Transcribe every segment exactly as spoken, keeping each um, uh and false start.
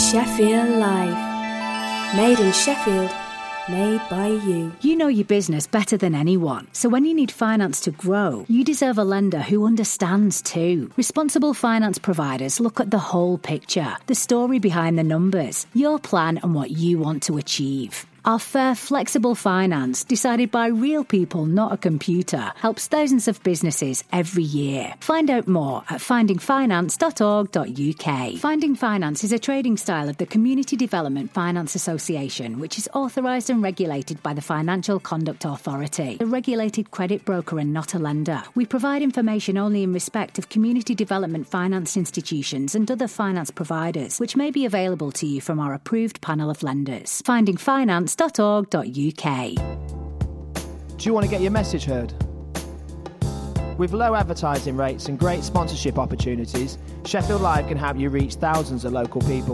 Sheffield Life. Made in Sheffield. Made by you. You know your business better than anyone. So when you need finance to grow, you deserve a lender who understands too. Responsible finance providers look at the whole picture, the story behind the numbers, your plan and what you want to achieve. Our fair, flexible finance, decided by real people, not a computer, helps thousands of businesses every year. Find out more at finding finance dot org dot U K. Finding Finance is a trading style of the Community Development Finance Association, which is authorised and regulated by the Financial Conduct Authority, a regulated credit broker and not a lender. We provide information only in respect of community development finance institutions and other finance providers, which may be available to you from our approved panel of lenders. Finding Finance dot org dot U K. Do you want to get your message heard? With low advertising rates and great sponsorship opportunities, Sheffield Live can help you reach thousands of local people.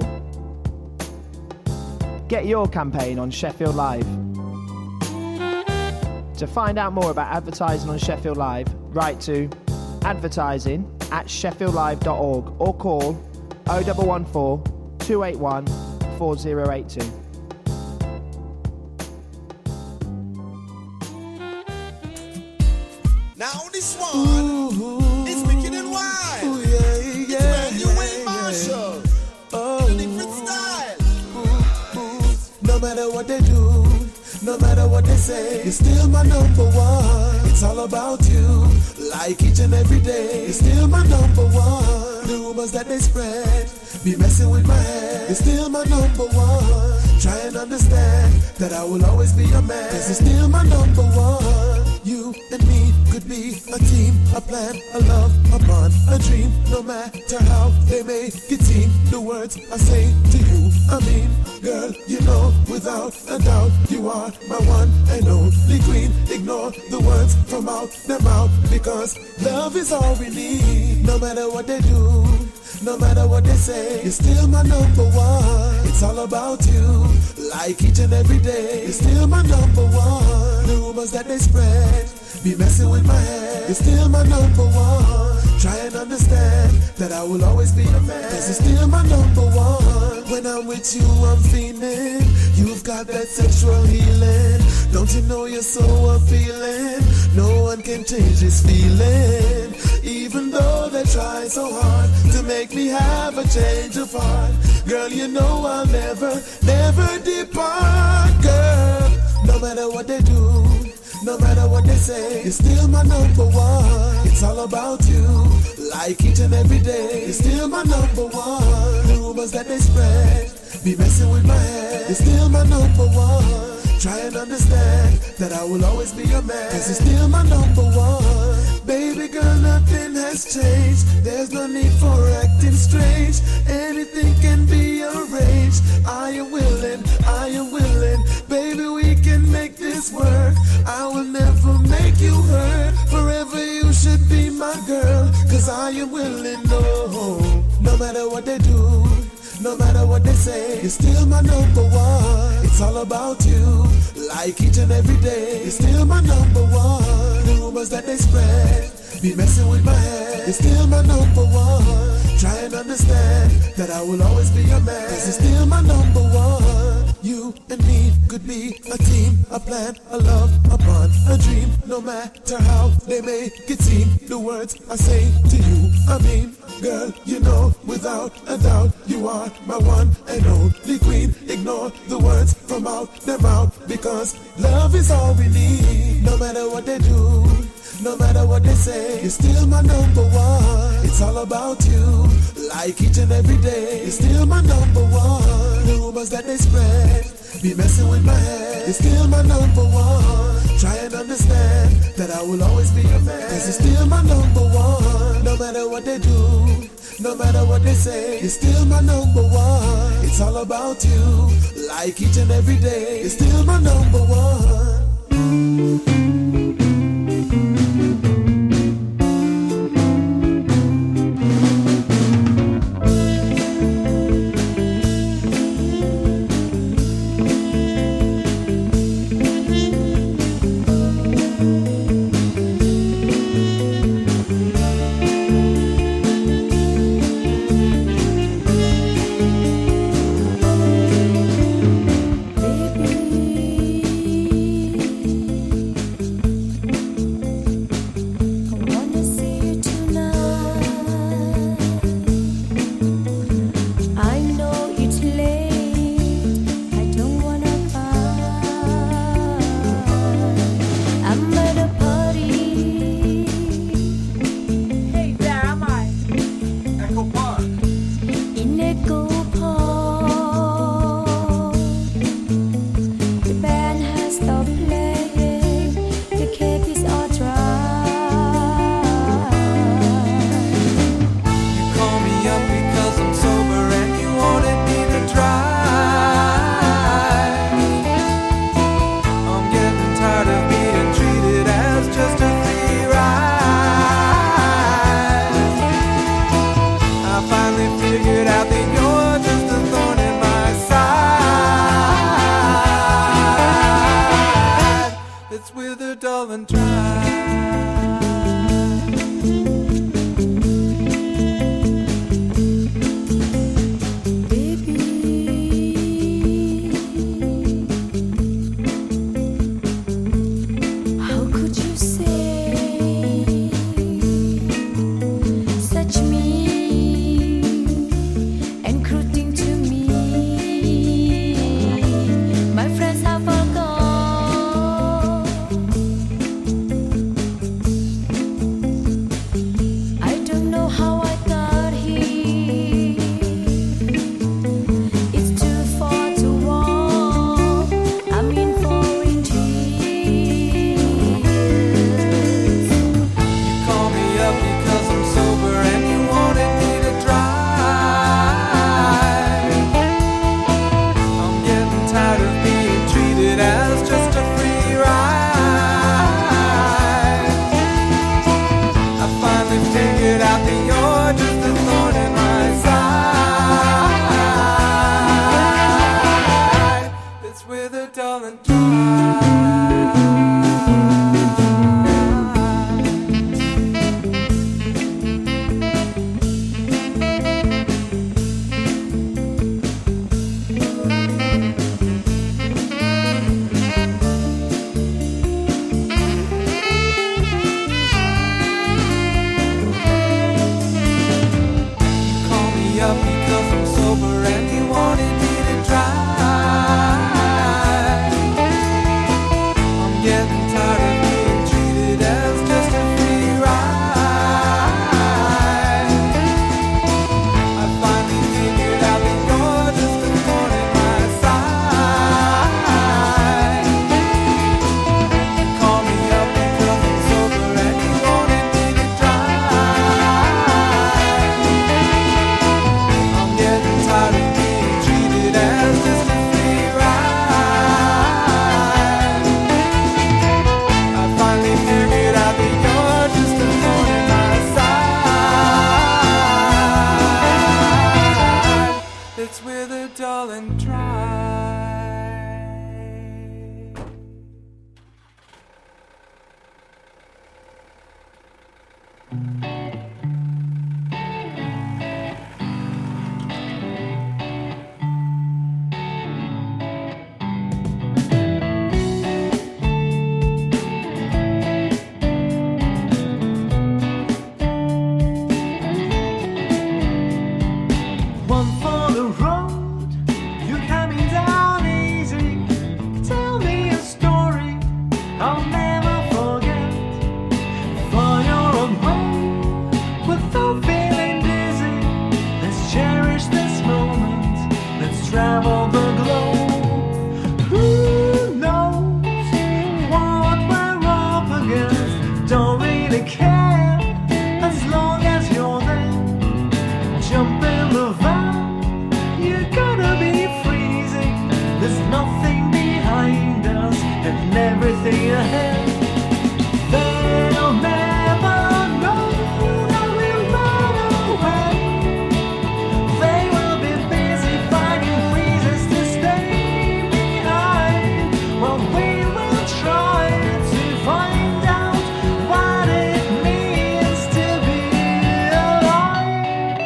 Get your campaign on Sheffield Live. To find out more about advertising on Sheffield Live, write to advertising at sheffield live dot org or call oh one one four, two eight one, four oh eight two. Now this one ooh, is wicked and wild. Ooh, yeah, yeah, it's brand new Wayne Marshall. Oh, a different style. Ooh, ooh. No matter what they do, no matter what they say, you're still my number one. It's all about you, like each and every day. You're still my number one. The rumors that they spread be messing with my head. You're still my number one. Try and understand that I will always be your man. Cause you're still my number one. You and me could be a team, a plan, a love, a bond, a dream. No matter how they may get seen, the words I say to you, I mean, girl, you know, without a doubt, you are my one and only queen. Ignore the words from out their mouth, because love is all we need. No matter what they do, no matter what they say, you're still my number one. It's all about you, like each and every day. You're still my number one. The rumors that they spread be messing with my head. You're still my number one. Try and understand that I will always be a man. Cause you're still my number one. When I'm with you, I'm feeling. You've got that sexual healing. Don't you know you're so appealing? No one can change this feeling. Even though they try so hard to make me have a change of heart. Girl, you know I'll never, never depart, girl. No matter what they do, no matter what they say, you're still my number one. It's all about you, like each and every day. You're still my number one. The rumors that they spread be messing with my head. You're still my number one. Try and understand that I will always be your man. Cause you're still my number one. Baby girl, nothing has changed. There's no need for acting strange. Anything can be arranged. I am willing, I am willing. Baby, we can make this work. I will never make you hurt. Forever you should be my girl. Cause I am willing, no. No matter what they do, no matter what they say, you're still my number one. It's all about you, like each and every day. You're still my number one. The rumors that they spread be messing with my head. You're still my number one. Try and understand that I will always be your man. Cause you're still my number one. You and me could be a team, a plan, a love, a bond, a dream. No matter how they make it seem, the words I say to you, I mean, girl, you know, without a doubt, you are my one and only queen. Ignore the words from out their mouth, because love is all we need. No matter what they do, no matter what they say, you're still my number one. It's all about you, like each and every day. You're still my number one. The rumors that they spread be messing with my head. You're still my number one. Try and understand that I will always be your man. Cause you're still my number one. No matter what they do, no matter what they say, you're still my number one. It's all about you, like each and every day. You're still my number one. sober and he wanted me to drive. I'm getting tired of being treated as just a free ride. I finally figured out that you're just a thorn in my side. You call me up because I'm sober and you wanted me to drive. I'm getting tired of being treated as just a free ride. I finally figured out that you're just a thorn in my side. It's withered, dull, and dry. One for the road, you're coming down easy. Tell me a story I'll never forget. For your own home, without feeling dizzy. Let's cherish this moment. Let's travel the globe. Who knows what we're up against? Don't really care as long as you're there. Jump in the van, you're gonna be freezing. There's nothing behind us and everything ahead. They'll never know that we run away. They will be busy finding reasons to stay behind. Well, we will try to find out what it means to be alive.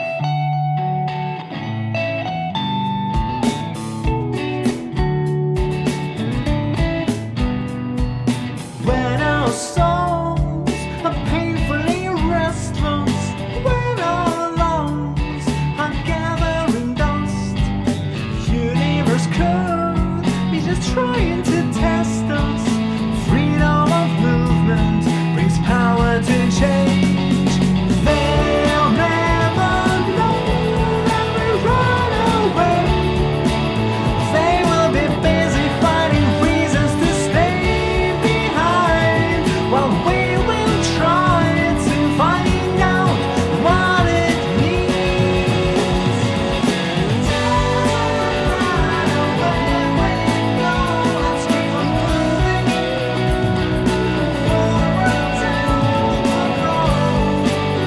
When our souls are painfully restless, when our lungs are gathering dust, universe could be just trying to test us. Freedom of movement brings power to change. They'll never know that we run away. They will be busy finding reasons to stay behind. While we will try to find out what it means. Run away, go, let's keep on moving forward till the road.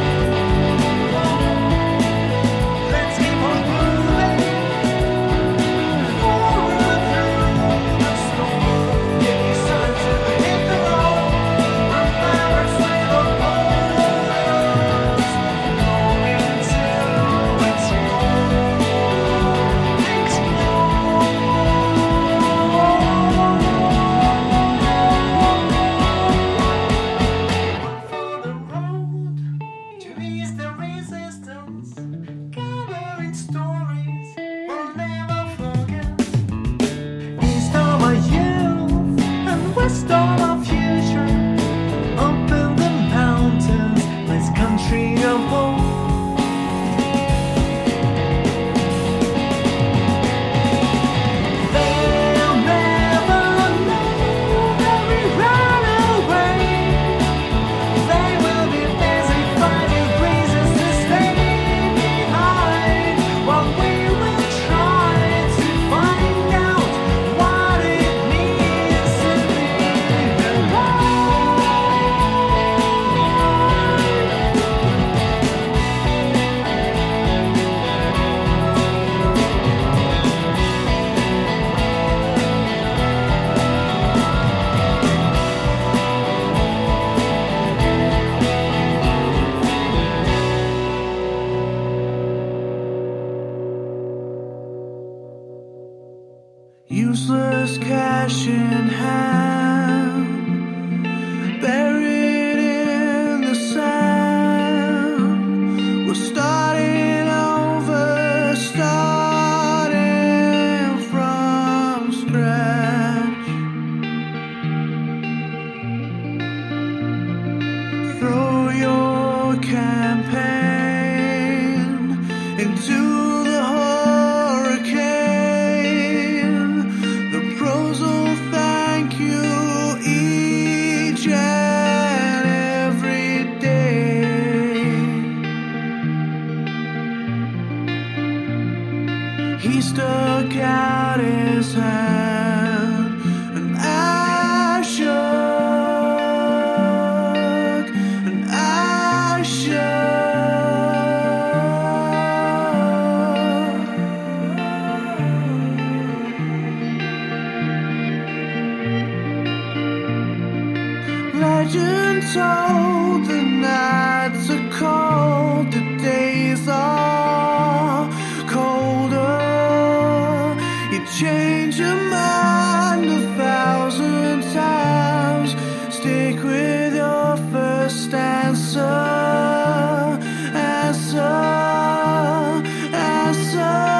Let's keep on moving forward through the storm. Give me time to hit the road. Remember to the borders, long until it's for the road to ease the resistance, gathering stories we'll never forget. East of our youth and west of our future, up in the mountains, this country of hope. They'll never know that we ran away. They will be busy finding reasons to stay behind. While we will try to find out what it means to be Useless cash in hand, buried in the sand. We're starting over, starting He stuck out his hand, and I shook, and I shook. Legend told the nights are cold, the days are colder. You change your mind a thousand times. Stick with your first answer. Answer, answer.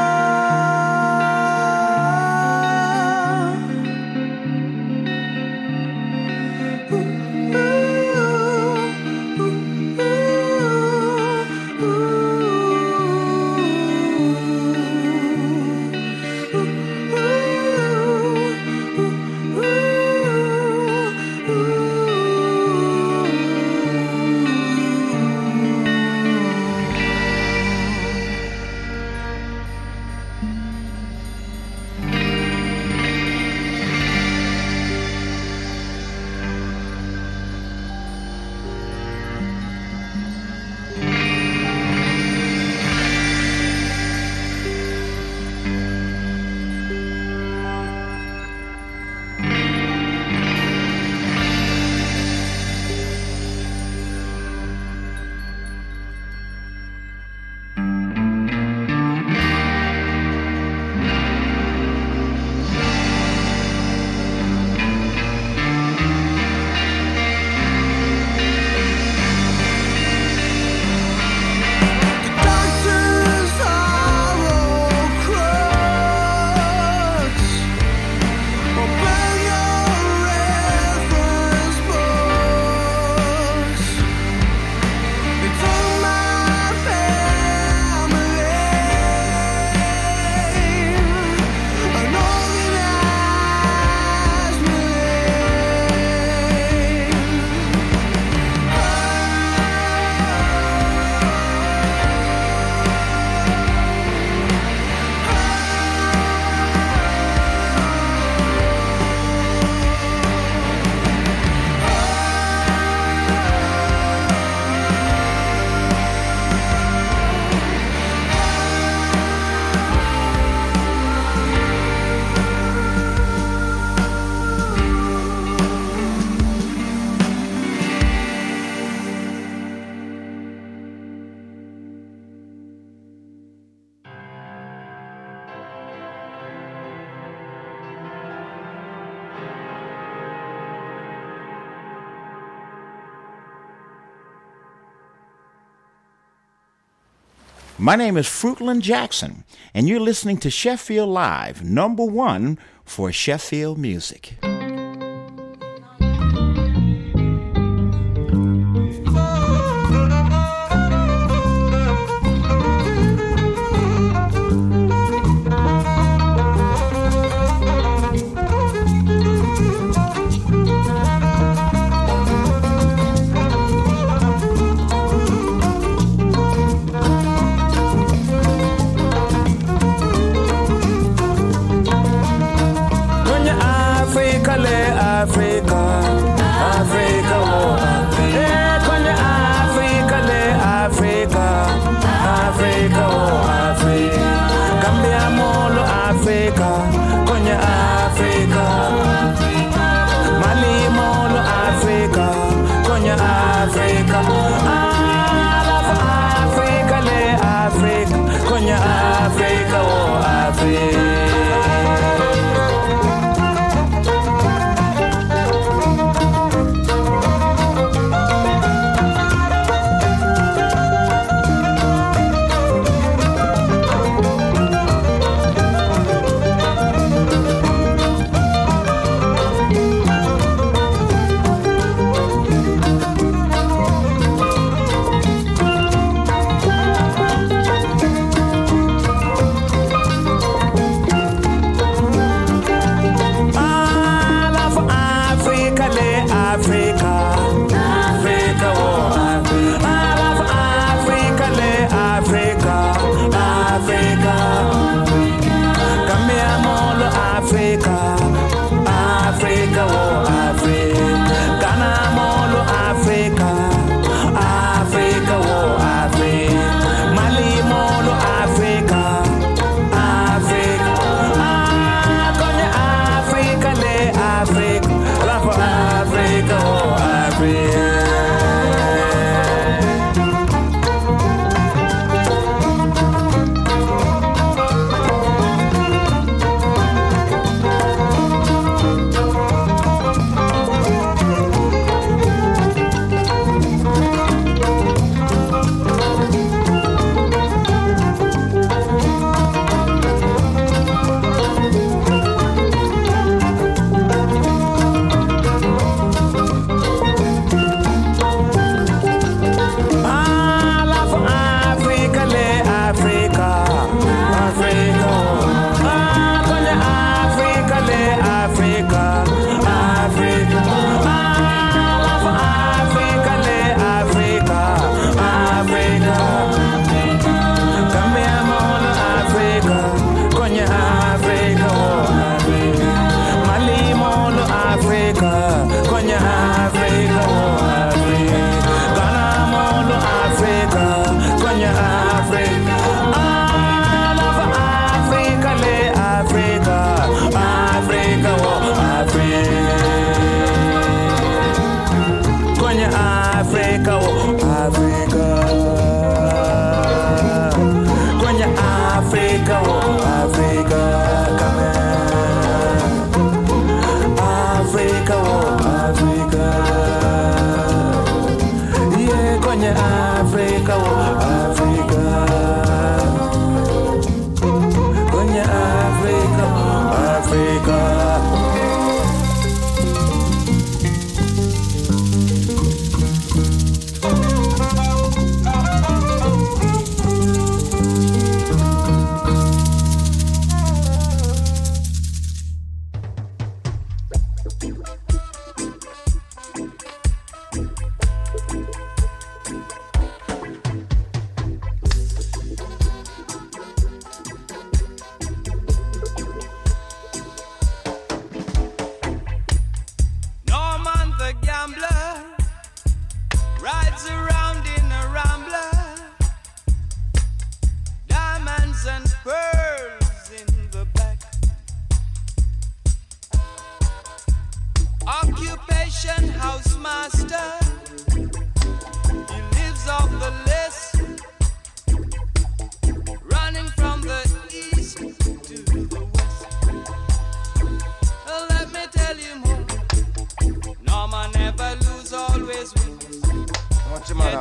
My name is Fruitland Jackson, and you're listening to Sheffield Live, number one for Sheffield music.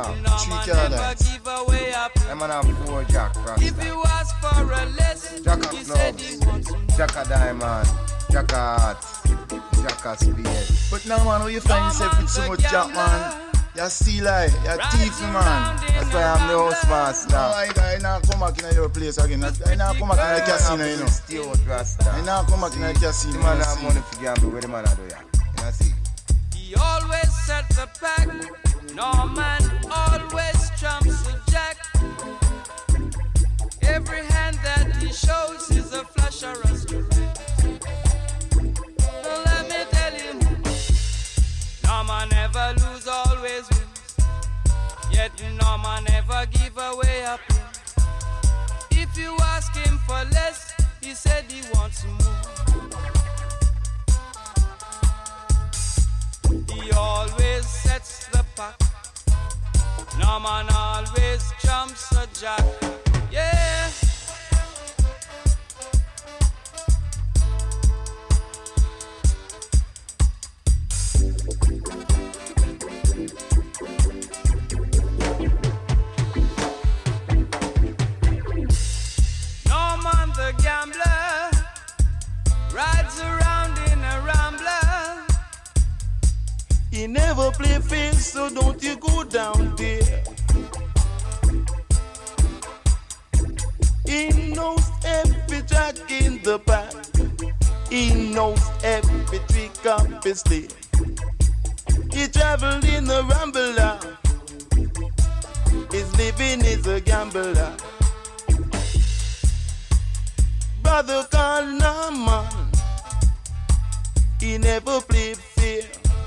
now. Three Carolines. I'm on four Jack Rasta. If you ask for a less, Jack he of said he gloves, wants Jack of diamond, Jack of heart, Jack of speed. But now man, how you find yourself with so much Jack man? You're still like, you're thief man. That's why I'm the house master. No, I, I not come back in your place again. I not come back in the casino, you know. Stay out, Rasta. I not come back in the casino. The man have money for gamble. Where the man do ya? You know see? He always set the pack. No man always trumps the jack. Every hand that he shows is a flash or a straight. So let me tell you, no man never lose, always wins. Yet no man never give away a pin. If you ask him for less, he said he wants more. He always sets the pack. No man always jumps a jack. Yeah. No man the gambler rides around in a rambler. He never play fair, so don't you go down there. He knows every jack in the back. He knows every trick up his sleeve. He traveled in the rambler. His living is a gambler. Brother call no man. He never played fair.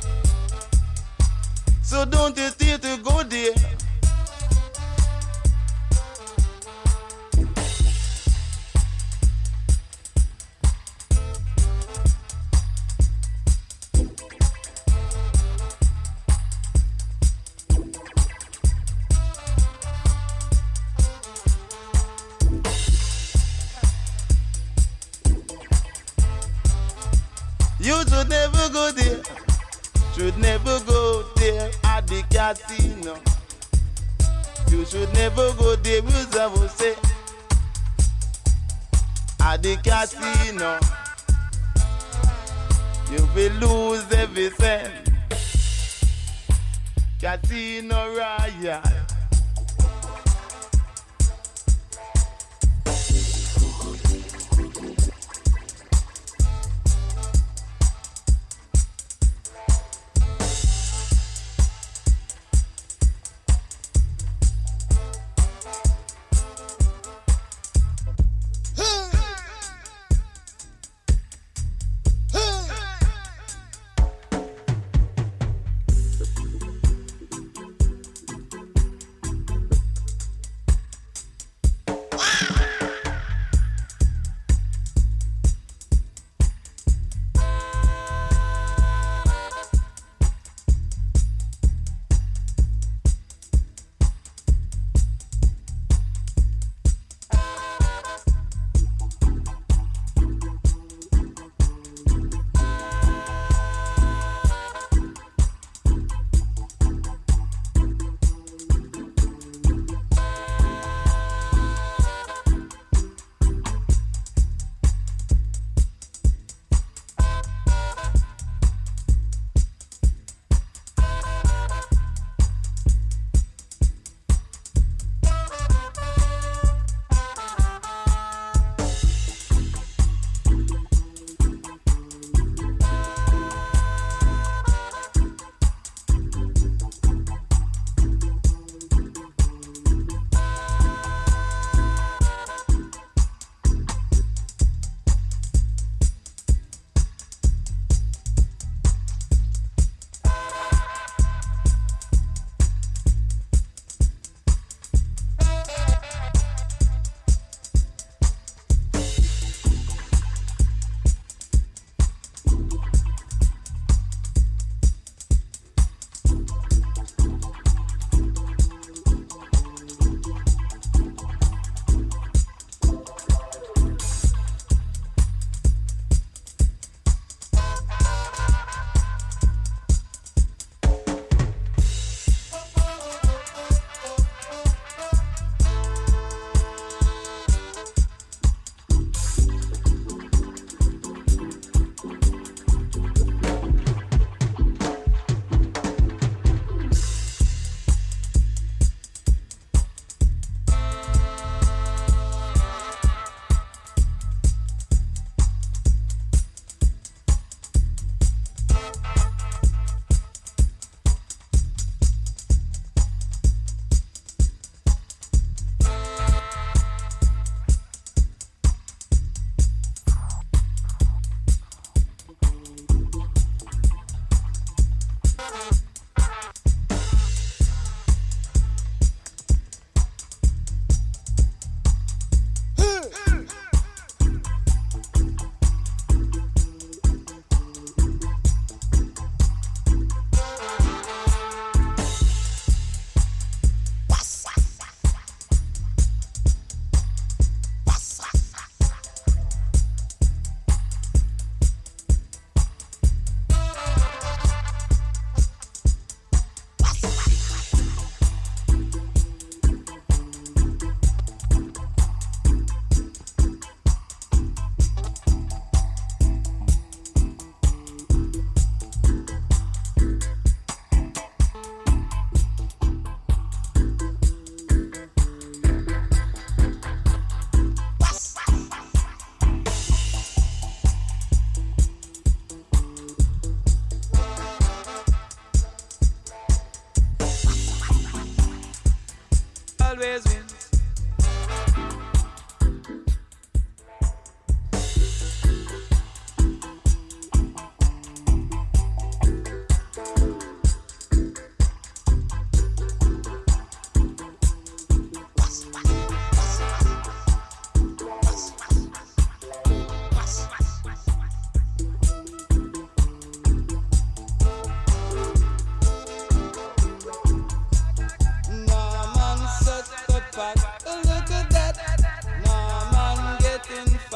So don't you dare to go there. You should never go there. Should never go there at the casino. You should never go there, as I will say. At the casino, you will lose every cent. Casino Royale.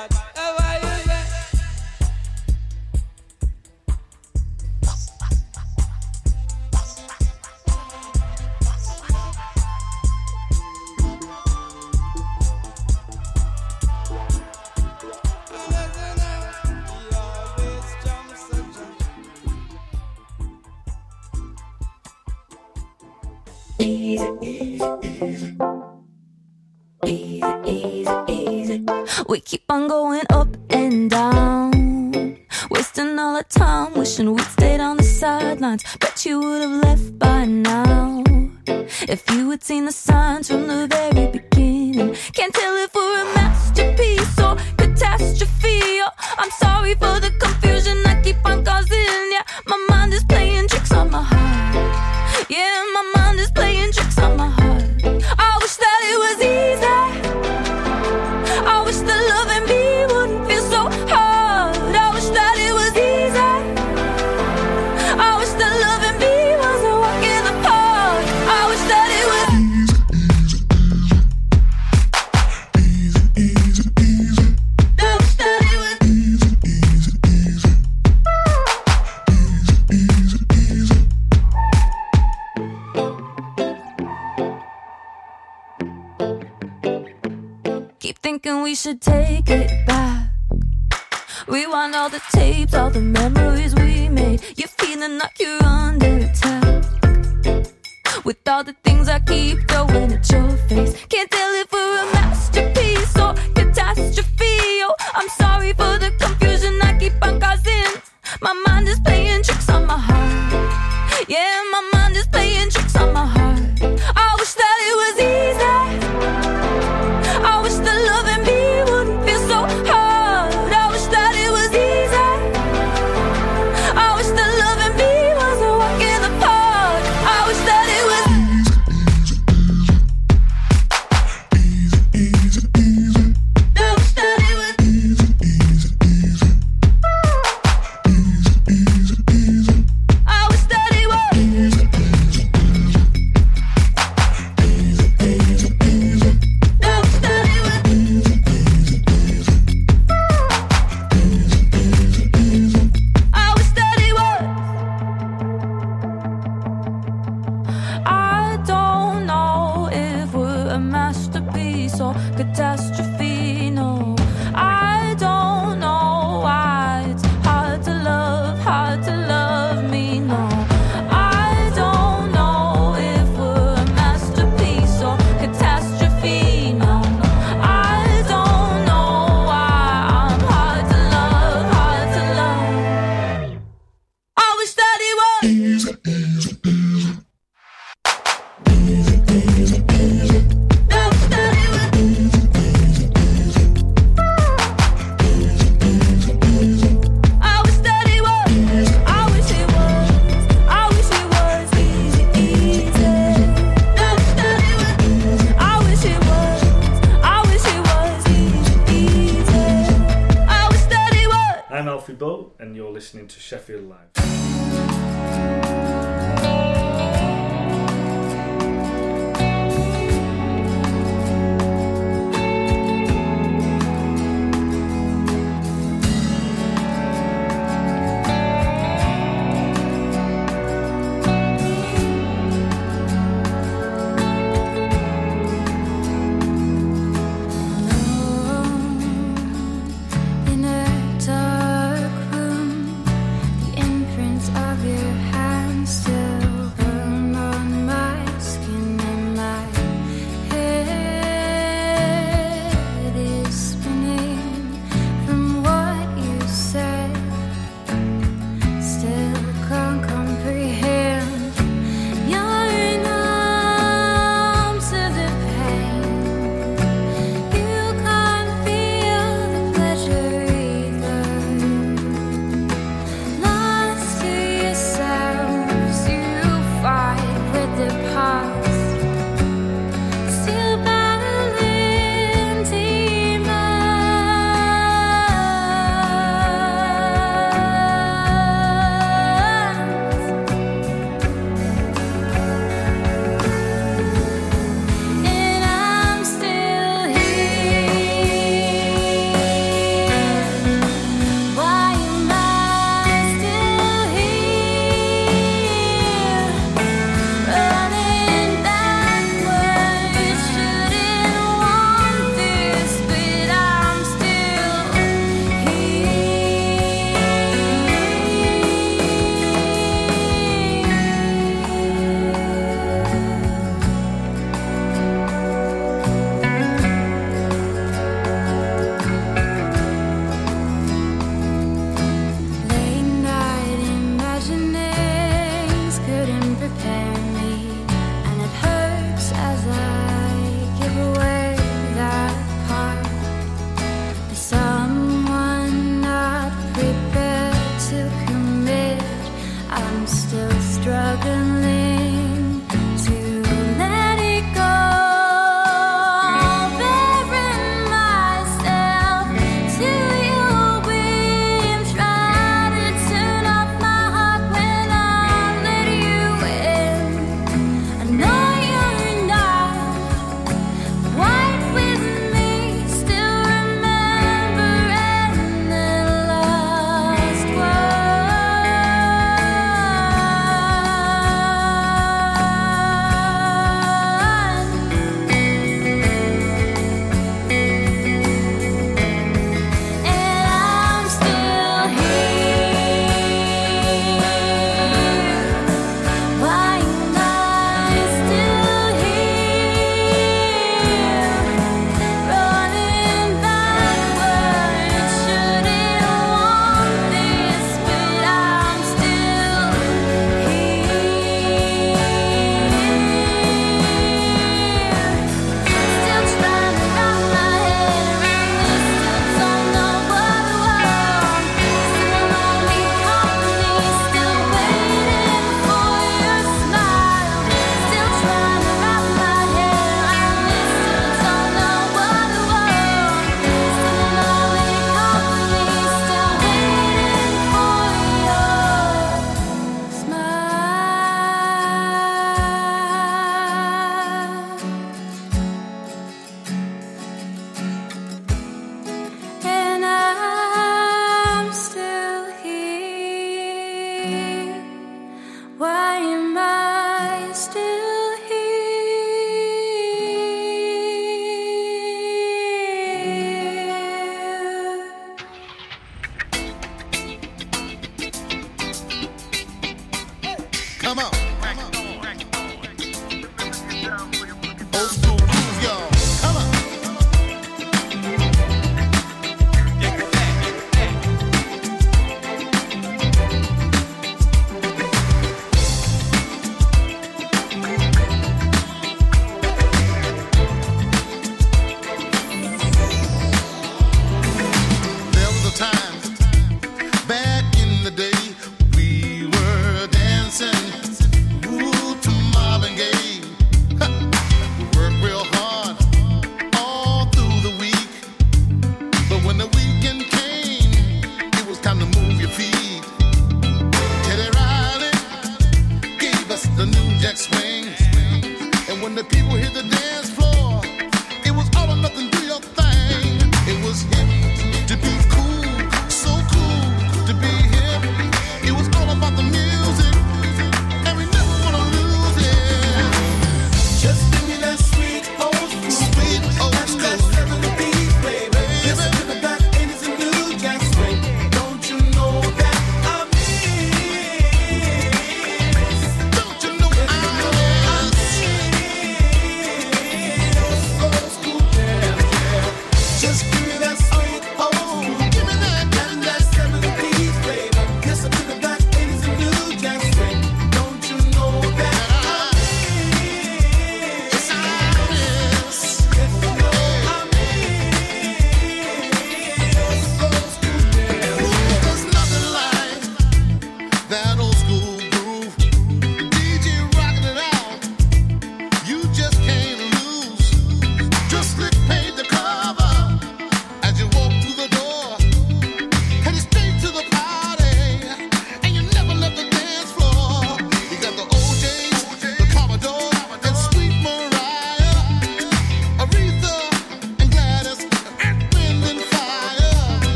whatever you say. Easy, easy, easy. Easy, easy, easy. We keep on going up and down, wasting all our time, wishing we'd stayed on the sidelines. Bet you would have left by now if you had seen the signs from the very beginning. Can't tell if we're a masterpiece or catastrophe. Oh, I'm sorry for the confusion I keep on causing. Yeah, my mind is playing tricks on my heart. Yeah, my mind is playing tricks on my heart. I wish that it was easy. I wish that loving me wouldn't feel so hard. I wish that it was easy. I wish that loving me was a walk in the park. I wish that it was easy, easy, easy. I wish that it was easy, easy, easy. Easy, easy, easy. Keep thinking we should take it back. Rewind all the tapes, all the memories we made. You're feeling like you're under attack with all the things I keep throwing at your face. Can't tell if we're a masterpiece or catastrophe. Oh, I'm sorry for the confusion I keep on causing. My mind is playing tricks on my heart. Yeah, my mind is playing tricks on my heart. I wish that it was easy. I wish that loving me wouldn't feel so hard. I wish that it was easy. I wish that loving me was a walk in the park. I wish that it was easy, easy, easy. I wish that it was easy, easy, easy. Easy, easy, easy. I wish that it was easy, easy, easy. Easy, easy, easy. I wish that it was easy, easy, easy. Easy, easy, easy. I wish that it was. I don't know if we're a masterpiece or catastrophe. No, I don't know why it's hard to love, hard to love me. No, I don't know if we're a masterpiece or catastrophe. No, I don't know why I'm hard to love, hard to love. I wish that it was easy, easy, easy. Easy, easy, easy. I wish that it was easy, easy, easy. Easy, easy, easy. I wish that it was. I wish it was. I wish it was easy, easy. I wish that it was. I wish it was. I wish it was easy, easy. I wish that it was. I'm Alfie Bow, and you're listening to Sheffield Live. In a dark room, the imprints of your hands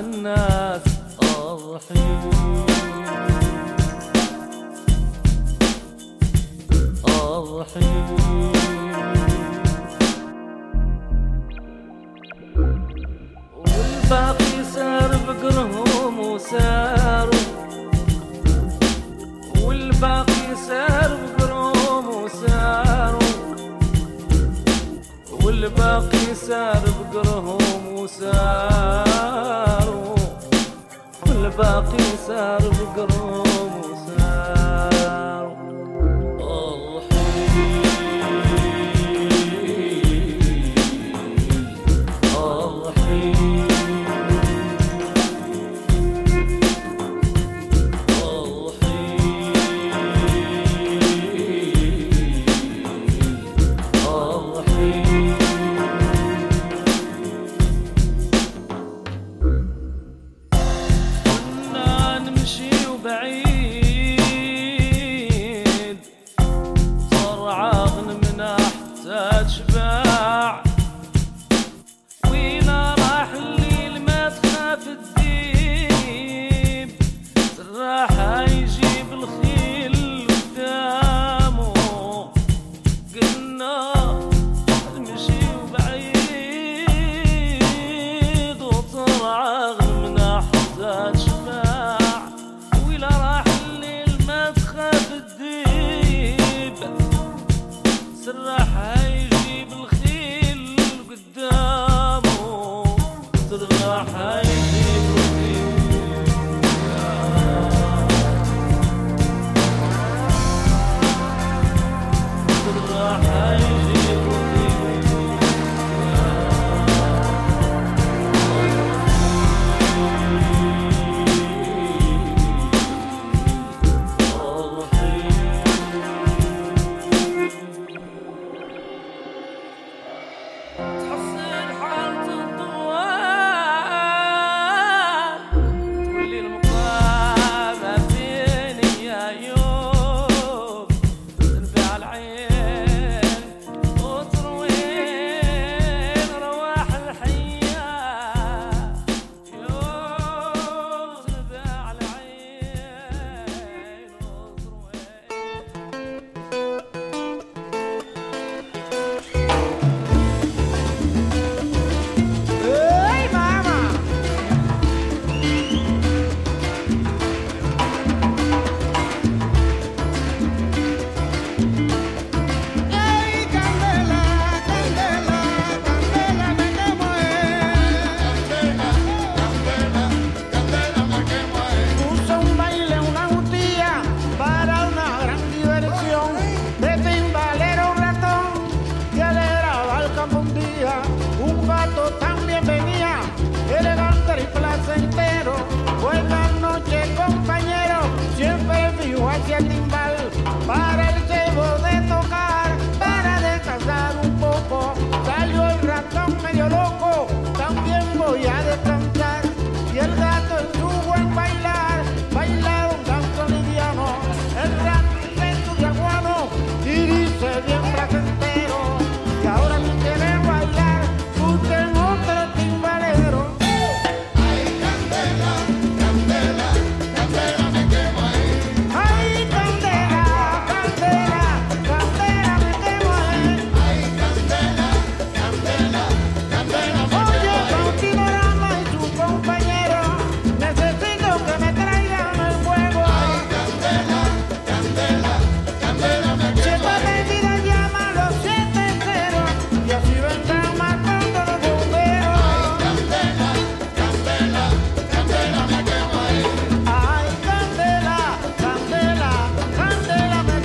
الناس الرحيم الرحيم والباقي سار بقرهم وساروا والباقي سار بقرهم وساروا والباقي سار بقرهم وساروا والباقي سار بقرهم وساروا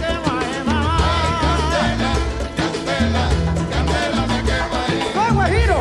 Guajiro.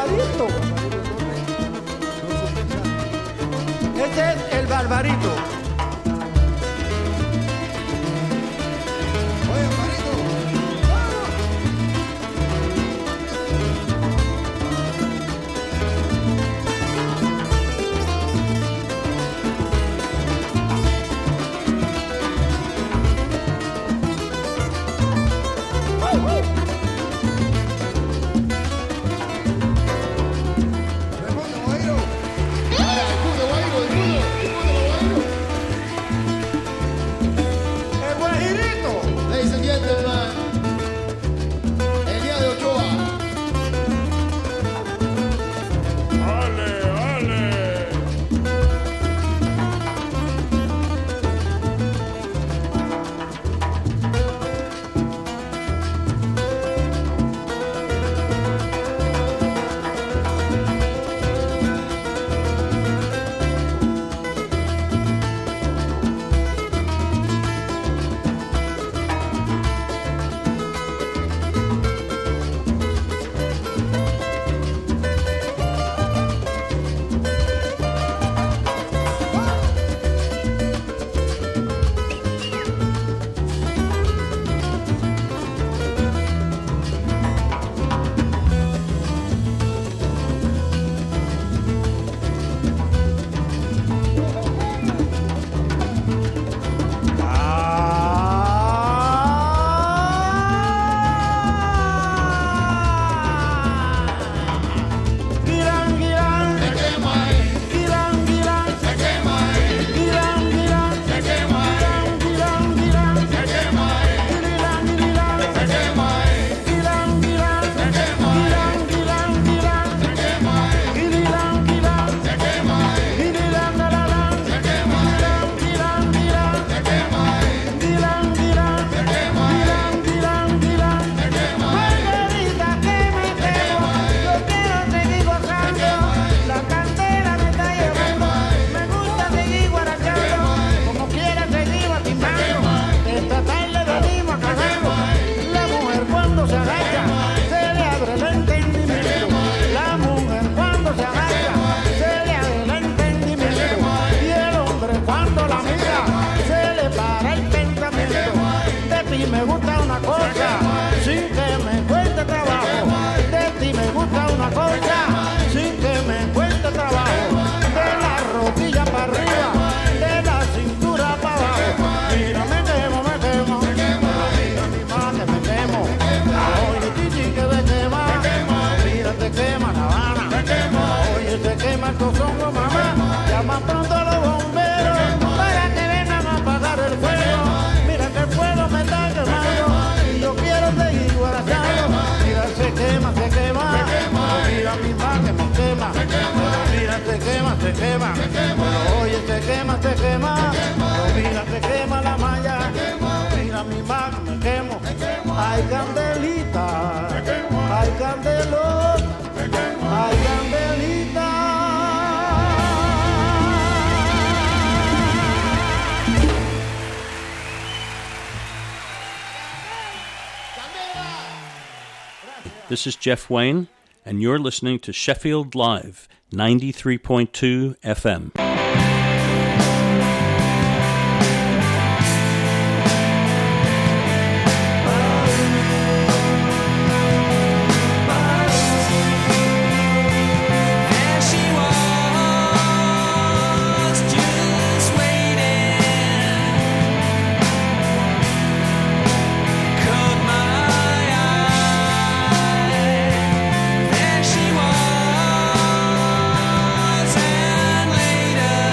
Barbarito. Este es el Barbarito. This is Jeff Wayne, and you're listening to Sheffield Live, ninety-three point two F M. There she was, and later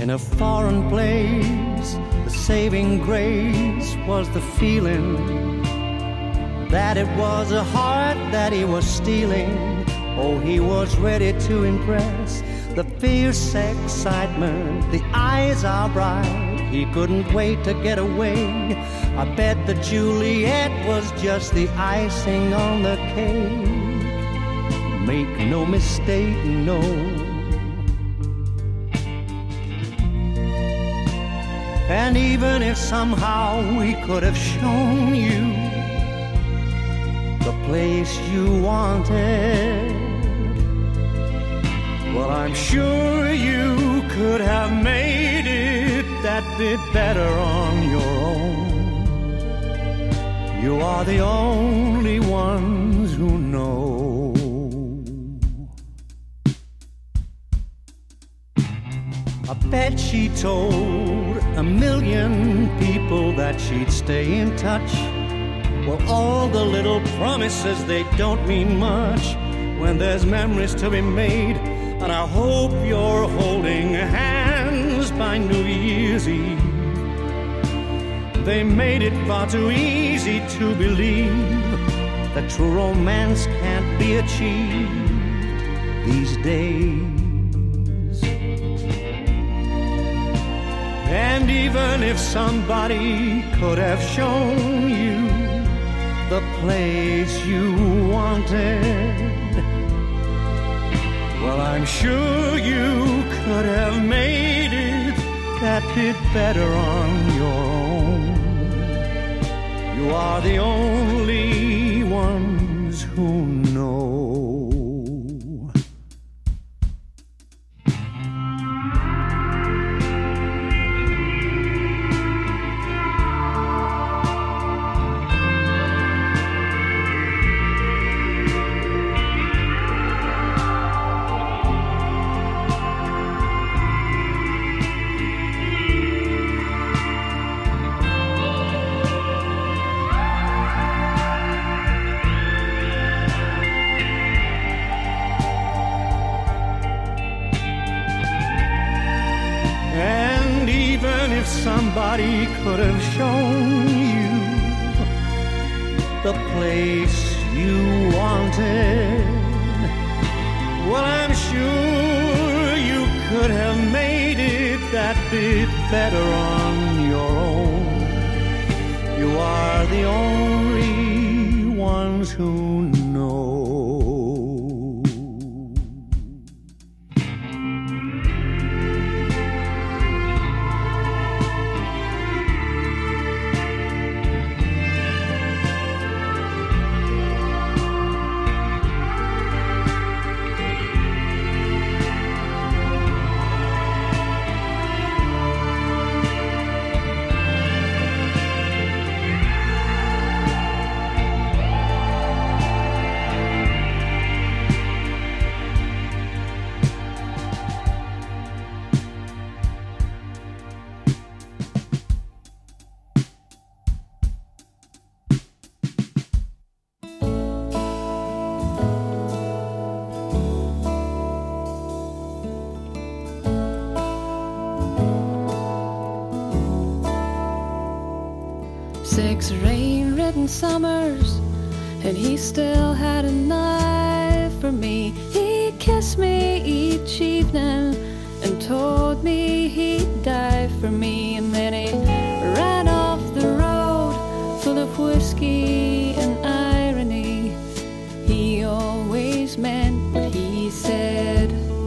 in a foreign place. The saving grace was the feeling that it was a heart that he was stealing. Oh, he was ready to impress. The fierce excitement, the eyes are bright. He couldn't wait to get away. I bet that Juliet was just the icing on the cake. Make no mistake, no. And even if somehow we could have shown you the place you wanted, well, I'm sure you could have made it that bit better on your own. You are the only ones who know. I bet she told a million people that she'd stay in touch. Well, all the little promises, they don't mean much when there's memories to be made. And I hope you're holding hands by New Year's Eve. They made it far too easy to believe that true romance can't be achieved these days. And even if somebody could have shown you the place you wanted, well, I'm sure you could have made it that bit better on your own. You are the only ones who know. Somebody could have shown you the place you wanted, well, I'm sure you could have made it that bit better on your own. You are the only ones who know. Six rain-ridden summers, and he still had a knife for me. He kissed me each evening and told me he'd die for me. And then he ran off the road full of whiskey and irony. He always meant what he said.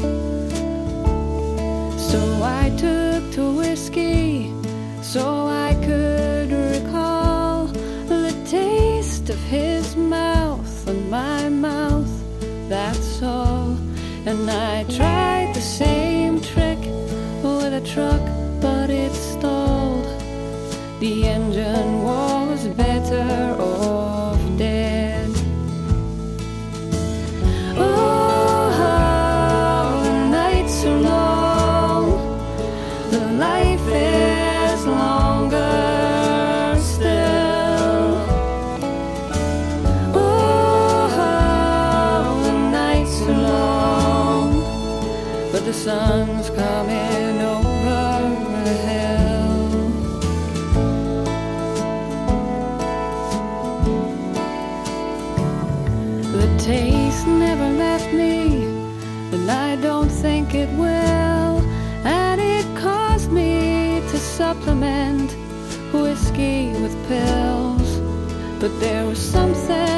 So I took to whiskey so I could recall the taste of his mouth on my mouth, that's all. And I tried the same trick with a truck, but it stalled. The engine was better off dead. Oh, how the nights are long, the life is longer still. Oh, how the nights are long, but the sun's coming over taste never left me, and I don't think it will. And it caused me to supplement whiskey with pills. But there was something